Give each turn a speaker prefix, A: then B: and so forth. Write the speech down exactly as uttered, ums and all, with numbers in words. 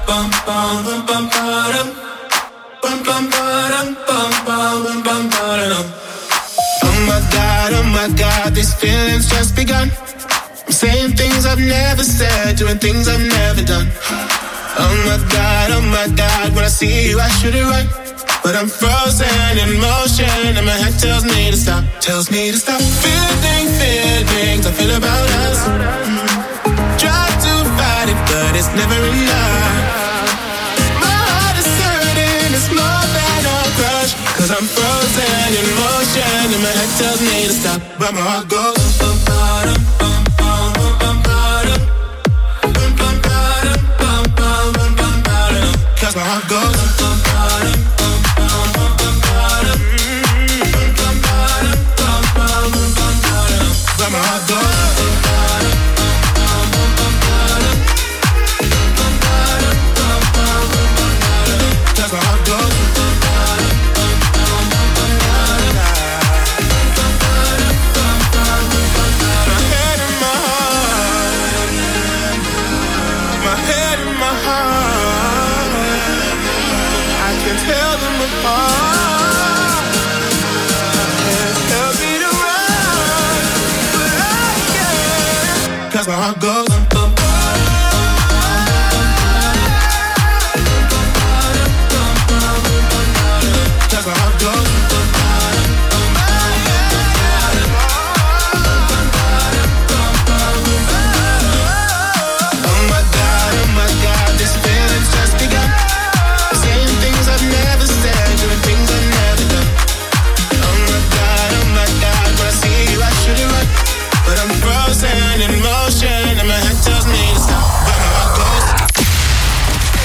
A: bum bum bum bum ba-dum. Bum bum ba-dum bum bum bum bum ba-dum. Oh my God, oh my God, these feelings just begun. I'm saying things I've never said, doing things I've never done. Oh my God, oh my God, when I see you I should it right, but I'm frozen in motion and my head tells me to stop, tells me to stop. Feeling, feelings I feel about us. Mm. Try to fight it, but it's never enough. My heart is hurting, it's more than a crush, cause I'm frozen in motion and my head tells me to stop, but my heart goes bum, bum, bum, bum, bum, bum, bum, bum, bum, bum, bum, bum, bum, bum, cause my heart goes bum, bum, bum, bum, bum, bum, bum, bum, bum, bum, bum, bum, but my heart goes bum, bum, bum, bum, bum, bum, cause my heart goes bum, bum, bum, bum, bum, bum, my head and my heart, my head and my heart, I can tell them apart. Can't help me to run, but I can't, cause my heart goes